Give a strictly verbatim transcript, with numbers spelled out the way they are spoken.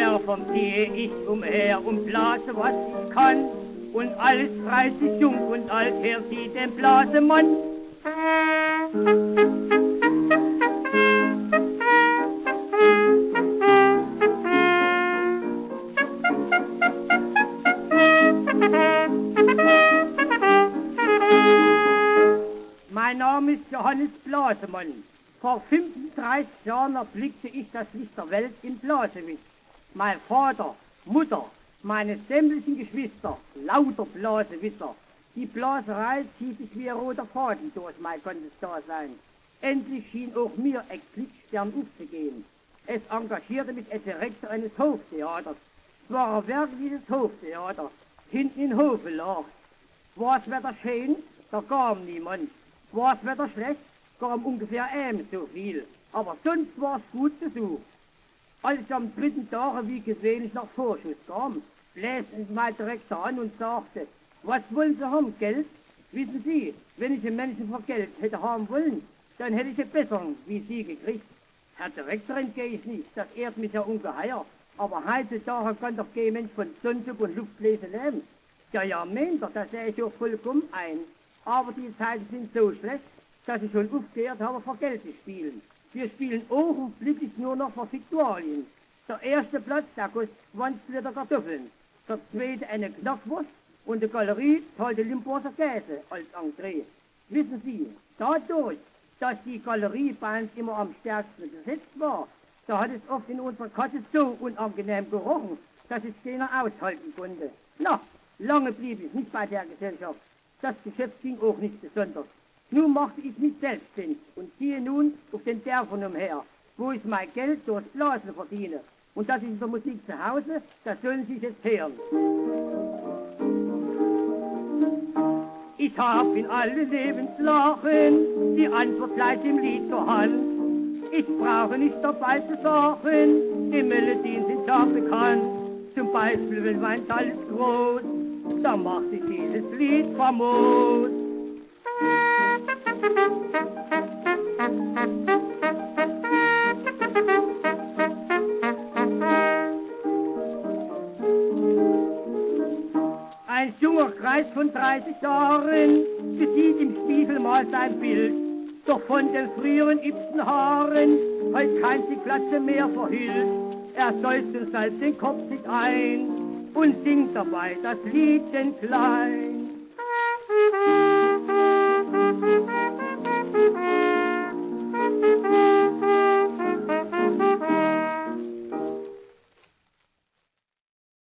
Dörfern ziehe ich umher und blase, was ich kann. Und alles reißt sich jung und alt, her sieht den Blasemann. Mein Name ist Johannes Blasemann. Vor fünfunddreißig Jahren erblickte ich das Licht der Welt in Blasewitz. Mein Vater, Mutter, meine sämtlichen Geschwister, lauter Blasewitzer. Die Blaserei zieht sich wie ein roter Faden durch mein ganzes Dasein. Endlich schien auch mir ein Blitzstern aufzugehen. Es engagierte mich als Direktor eines Hoftheaters. Es war ein wirkliches Hoftheater. Hinten in Hofe lag. War das Wetter schön, da kam niemand. War das Wetter schlecht, kam ungefähr ebenso viel. Aber sonst war es gut besucht. Als ich am dritten Tag, wie gewöhnlich, nach Vorschuss kam, bläste mich mein Direktor an und sagte, was wollen Sie haben, Geld? Wissen Sie, wenn ich einen Menschen für Geld hätte haben wollen, dann hätte ich einen besseren wie Sie gekriegt. Herr Direktor, entgehe ich nicht, das ehrt mich ja ungeheuer. Aber heutzutage kann doch kein Mensch von Sonnenschub und Luftbläse leben. Ja, ja, meint er, das sehe ich auch vollkommen ein. Aber die Zeiten sind so schlecht, dass ich schon aufgehört habe, für Geld zu spielen. Wir spielen augenblicklich nur noch für Viktualien. Der erste Platz, der kostet zwanzig Liter Kartoffeln. Der zweite eine Knackwurst und die Galerie zahlt die Limburger Käse als Entree. Wissen Sie, dadurch, dass die Galerie bei uns immer am stärksten besetzt war, da hat es oft in unserer Kasse so unangenehm gerochen, dass es keiner aushalten konnte. Na, lange blieb ich nicht bei der Gesellschaft. Das Geschäft ging auch nicht besonders. Nun machte ich mich selbstständig und ziehe nun auf den Dörfern umher, wo ich mein Geld durchs Blasen verdiene. Und das ist in der Musik zu Hause, das sollen Sie jetzt hören. Ich hab in allen Lebenslagen die Antwort gleich im Lied zur Hand. Ich brauche nicht dabei zu sagen, die Melodien sind ja bekannt. Zum Beispiel, wenn mein Tal ist groß, dann macht sich dieses Lied famos. Ein junger Kreis von dreißig Jahren besieht im Spiegel mal sein Bild. Doch von den früheren Ibsenhaaren heut kein die Glatze mehr verhüllt. Er säuft und salbt den Kopf sich ein und singt dabei das Liedchen klein.